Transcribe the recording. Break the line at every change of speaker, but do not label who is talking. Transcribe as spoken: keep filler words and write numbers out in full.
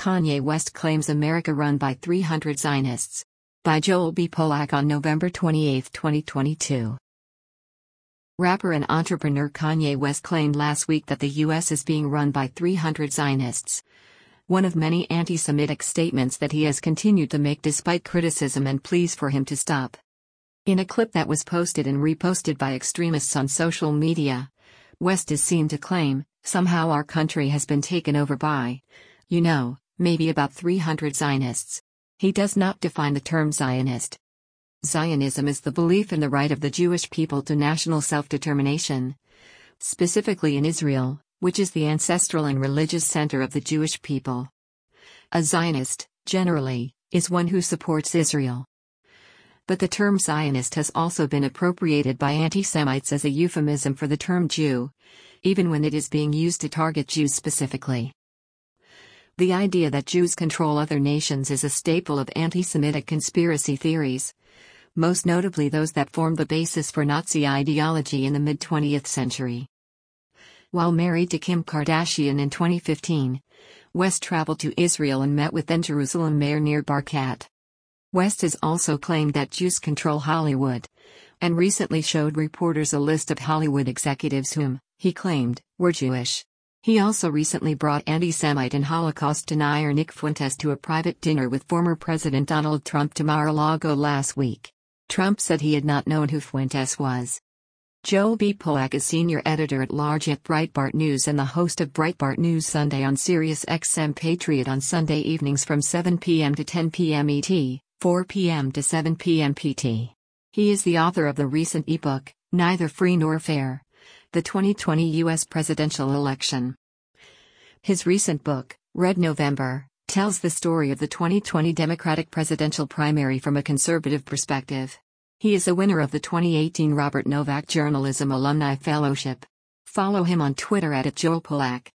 Kanye West claims America run by three hundred Zionists. By Joel B. Polak on November twenty-eighth, twenty twenty-two. Rapper and entrepreneur Kanye West claimed last week that the U S is being run by three hundred Zionists. One of many anti-Semitic statements that he has continued to make despite criticism and pleas for him to stop. In a clip that was posted and reposted by extremists on social media, West is seen to claim, "Somehow our country has been taken over by, you know, maybe about three hundred Zionists." He does not define the term Zionist. Zionism is the belief in the right of the Jewish people to national self-determination, specifically in Israel, which is the ancestral and religious center of the Jewish people. A Zionist, generally, is one who supports Israel. But the term Zionist has also been appropriated by anti-Semites as a euphemism for the term Jew, even when it is being used to target Jews specifically. The idea that Jews control other nations is a staple of anti-Semitic conspiracy theories, most notably those that formed the basis for Nazi ideology in the mid-twentieth century. While married to Kim Kardashian in twenty fifteen, West traveled to Israel and met with then Jerusalem Mayor Nir Barkat. West has also claimed that Jews control Hollywood, and recently showed reporters a list of Hollywood executives whom, he claimed, were Jewish. He also recently brought anti-Semite and Holocaust denier Nick Fuentes to a private dinner with former President Donald Trump to Mar-a-Lago last week. Trump said he had not known who Fuentes was. Joel B. Polak is senior editor-at-large at Breitbart News and the host of Breitbart News Sunday on Sirius X M Patriot on Sunday evenings from seven p m to ten p m E T, four p m to seven p m P T. He is the author of the recent ebook, Neither Free Nor Fair: The twenty twenty U S Presidential Election. His recent book, Red November, tells the story of the twenty twenty Democratic presidential primary from a conservative perspective. He is a winner of the twenty eighteen Robert Novak Journalism Alumni Fellowship. Follow him on Twitter at Joel Polak.